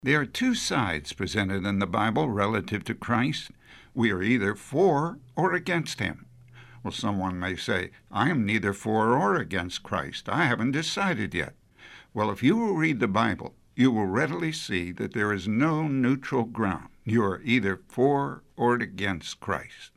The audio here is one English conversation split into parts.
There are two sides presented in the Bible relative to Christ. We are either for or against him. Well, someone may say, I am neither for or against Christ. I haven't decided yet. Well, if you will read the Bible, you will readily see that there is no neutral ground. You are either for or against Christ.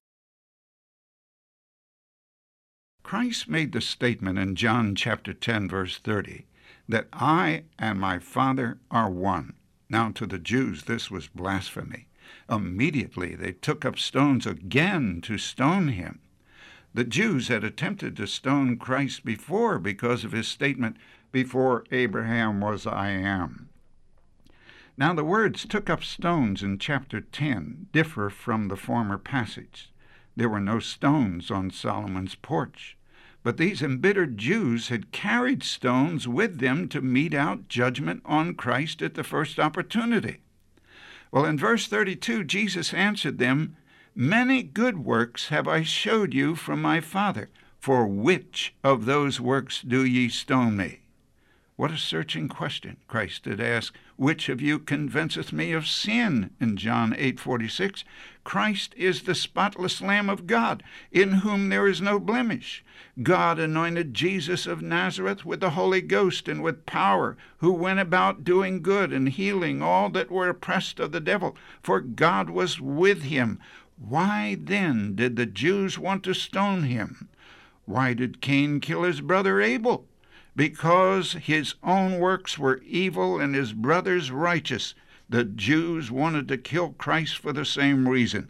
Christ made the statement in John chapter 10, verse 30, that I and my Father are one. Now to the Jews this was blasphemy. Immediately they took up stones again to stone him. The Jews had attempted to stone Christ before because of his statement, before Abraham was I am. Now the words took up stones in chapter 10 differ from the former passage. There were no stones on Solomon's porch, but these embittered Jews had carried stones with them to mete out judgment on Christ at the first opportunity. Well, in verse 32, Jesus answered them, Many good works have I showed you from my Father. For which of those works do ye stone me? What a searching question. Christ did ask, Which of you convinceth me of sin? In John 8:46, Christ is the spotless Lamb of God, in whom there is no blemish. God anointed Jesus of Nazareth with the Holy Ghost and with power, who went about doing good and healing all that were oppressed of the devil, for God was with him. Why then did the Jews want to stone him? Why did Cain kill his brother Abel? Because his own works were evil and his brother's righteous. The Jews wanted to kill Christ for the same reason.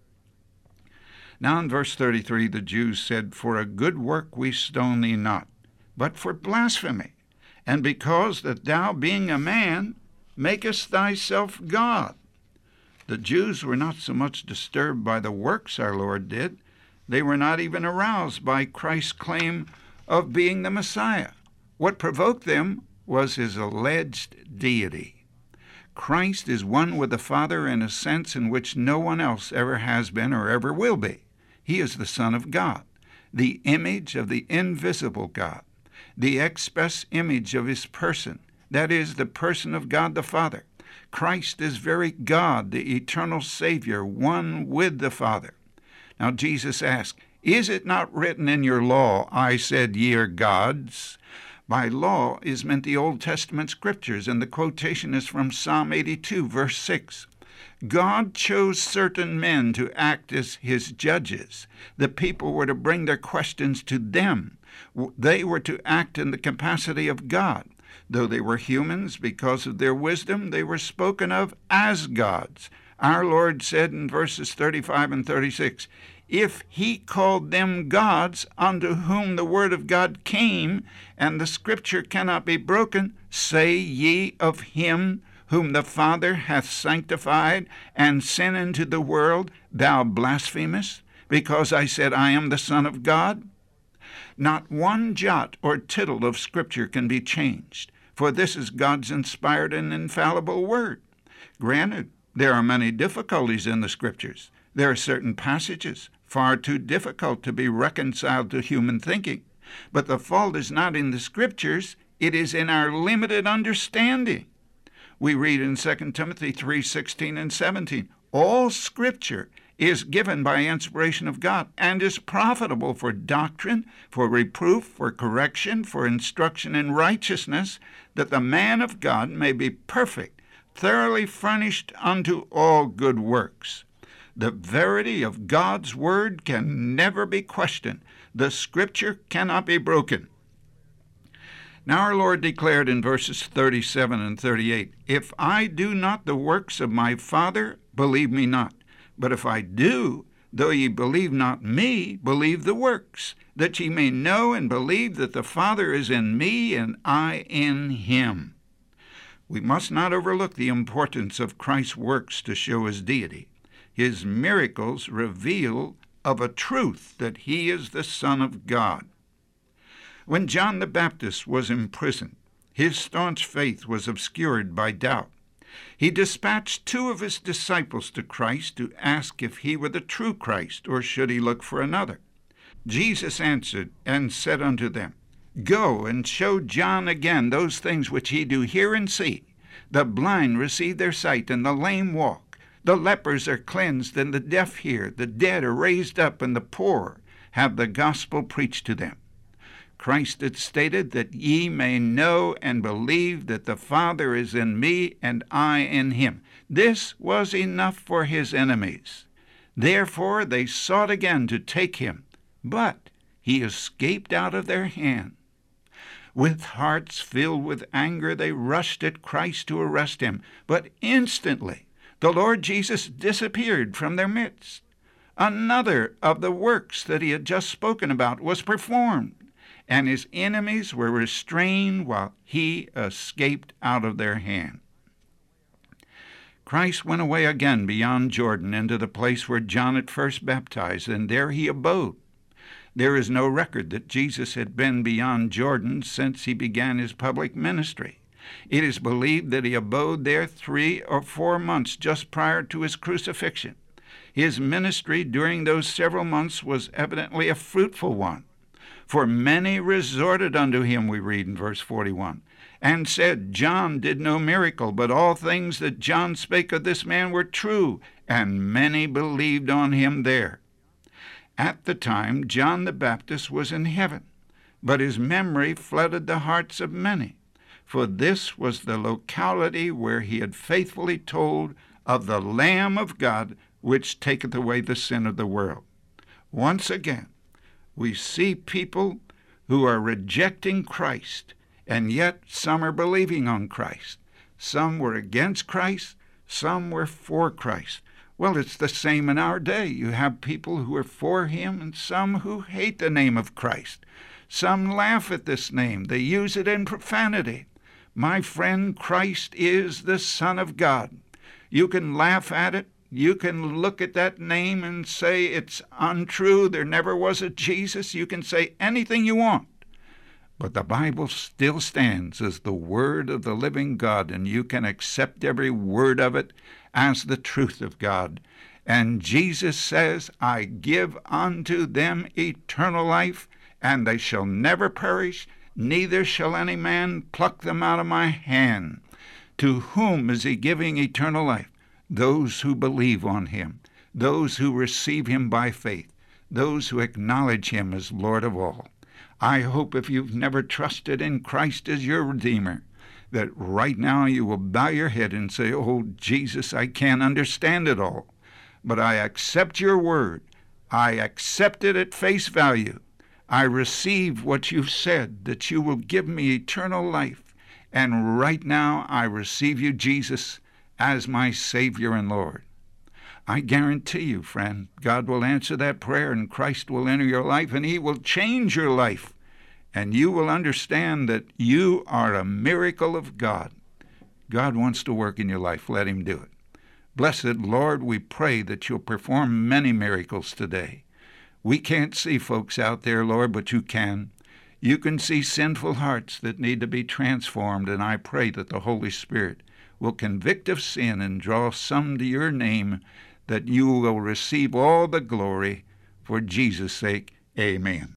Now in verse 33, the Jews said, For a good work we stone thee not, but for blasphemy, and because that thou, being a man, makest thyself God. The Jews were not so much disturbed by the works our Lord did. They were not even aroused by Christ's claim of being the Messiah. What provoked them was his alleged deity. Christ is one with the Father in a sense in which no one else ever has been or ever will be. He is the Son of God, the image of the invisible God, the express image of his person, that is, the person of God the Father. Christ is very God, the eternal Savior, one with the Father. Now Jesus asked, Is it not written in your law, I said ye are gods? By law is meant the Old Testament scriptures, and the quotation is from Psalm 82, verse 6. God chose certain men to act as his judges. The people were to bring their questions to them. They were to act in the capacity of God. Though they were humans, because of their wisdom, they were spoken of as gods. Our Lord said in verses 35 and 36, If he called them gods, unto whom the word of God came, and the scripture cannot be broken, say ye of him whom the Father hath sanctified and sent into the world, thou blasphemest, because I said I am the Son of God? Not one jot or tittle of scripture can be changed, for this is God's inspired and infallible word. Granted, there are many difficulties in the scriptures. There are certain passages far too difficult to be reconciled to human thinking. But the fault is not in the scriptures, it is in our limited understanding. We read in 2 Timothy 3:16 and 17, All scripture is given by inspiration of God and is profitable for doctrine, for reproof, for correction, for instruction in righteousness, that the man of God may be perfect, thoroughly furnished unto all good works. The verity of God's word can never be questioned. The scripture cannot be broken. Now our Lord declared in verses 37 and 38, If I do not the works of my Father, believe me not. But if I do, though ye believe not me, believe the works, that ye may know and believe that the Father is in me and I in him. We must not overlook the importance of Christ's works to show his deity. His miracles reveal of a truth that he is the Son of God. When John the Baptist was imprisoned, his staunch faith was obscured by doubt. He dispatched 2 of his disciples to Christ to ask if he were the true Christ, or should he look for another. Jesus answered and said unto them, Go and show John again those things which ye do hear and see, The blind receive their sight, and the lame walk. The lepers are cleansed, and the deaf hear. The dead are raised up, and the poor have the gospel preached to them. Christ had stated that ye may know and believe that the Father is in me and I in him. This was enough for his enemies. Therefore they sought again to take him, but he escaped out of their hand. With hearts filled with anger, they rushed at Christ to arrest him, but instantly the Lord Jesus disappeared from their midst. Another of the works that he had just spoken about was performed, and his enemies were restrained while he escaped out of their hand. Christ went away again beyond Jordan into the place where John had first baptized, and there he abode. There is no record that Jesus had been beyond Jordan since he began his public ministry. It is believed that he abode there 3 or 4 months just prior to his crucifixion. His ministry during those several months was evidently a fruitful one. For many resorted unto him, we read in verse 41, and said, John did no miracle, but all things that John spake of this man were true, and many believed on him there. At the time, John the Baptist was in heaven, but his memory flooded the hearts of many, for this was the locality where he had faithfully told of the Lamb of God, which taketh away the sin of the world. Once again, we see people who are rejecting Christ, and yet some are believing on Christ. Some were against Christ, some were for Christ. Well, it's the same in our day. You have people who are for him and some who hate the name of Christ. Some laugh at this name. They use it in profanity. My friend, Christ is the Son of God. You can laugh at it. You can look at that name and say it's untrue. There never was a Jesus. You can say anything you want. But the Bible still stands as the word of the living God, and you can accept every word of it as the truth of God. And Jesus says, I give unto them eternal life, and they shall never perish, neither shall any man pluck them out of my hand. To whom is he giving eternal life? Those who believe on him, those who receive him by faith, those who acknowledge him as Lord of all. I hope if you've never trusted in Christ as your Redeemer, that right now you will bow your head and say, oh, Jesus, I can't understand it all, but I accept your word. I accept it at face value. I receive what you've said, that you will give me eternal life. And right now I receive you, Jesus, as my Savior and Lord. I guarantee you, friend, God will answer that prayer, and Christ will enter your life, and he will change your life. And you will understand that you are a miracle of God. God wants to work in your life. Let him do it. Blessed Lord, we pray that you'll perform many miracles today. We can't see folks out there, Lord, but you can. You can see sinful hearts that need to be transformed, and I pray that the Holy Spirit will convict of sin and draw some to your name, that you will receive all the glory. For Jesus' sake, amen.